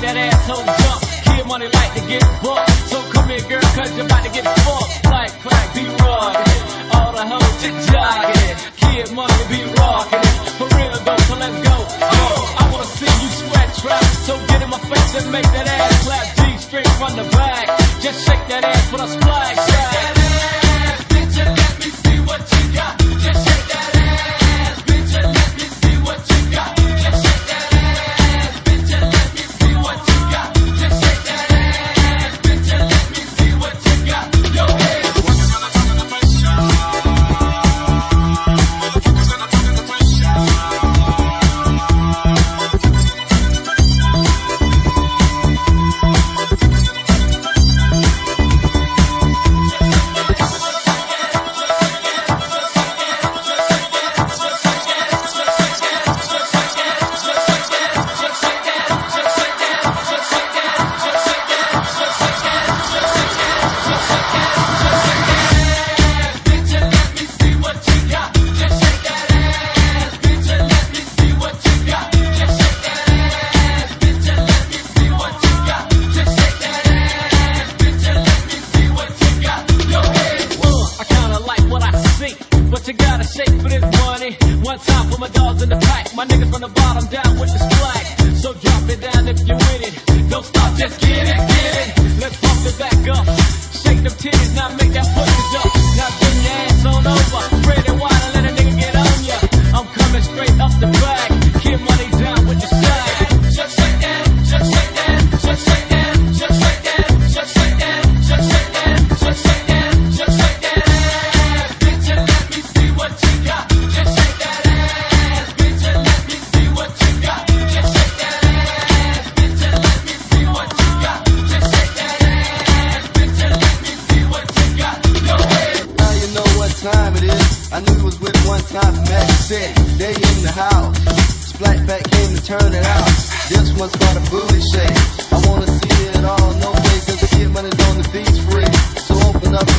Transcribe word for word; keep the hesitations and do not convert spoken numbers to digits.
that asshole jump. Kid money like to get bucked. So come here, girl, cause you're about to get fucked. Like crack, be rockin'. All the hoes just jogging. Kid money be rockin'. For real though, so let's go. Oh, I wanna see you sweat trap. So get in my face and make that ass clap. G straight from the back. Just shake that ass for the splash. Shake that ass, bitch, and let me see what you got. Just shake that ass, bitch, and let me see what you got. Just shake that ass, bitch, and let me see what you got. Just shake that ass, bitch, and let me see what you got. Yo, hey. But you gotta shake for this money. One time for my dogs in the pack. My niggas from the bottom down with the slack. So drop it down if you're with it. Don't stop, just get it, get it. Let's pump it back up. Shake them titties, now make that pussy jump. Now bring your ass on over. Spread it wide and let a nigga get on ya. I'm coming straight up the back. Kid money down with the slack. Just shake that, just shake that, just shake that, just shake that, just shake that, just shake that, just shake that, just shake that. Time it is. I knew it was with one time for Magic City. They in the house. Splat back came to turn it out. This one's called a booty shake. I wanna see it all, no way, cause the kid money's on the beach free. So open up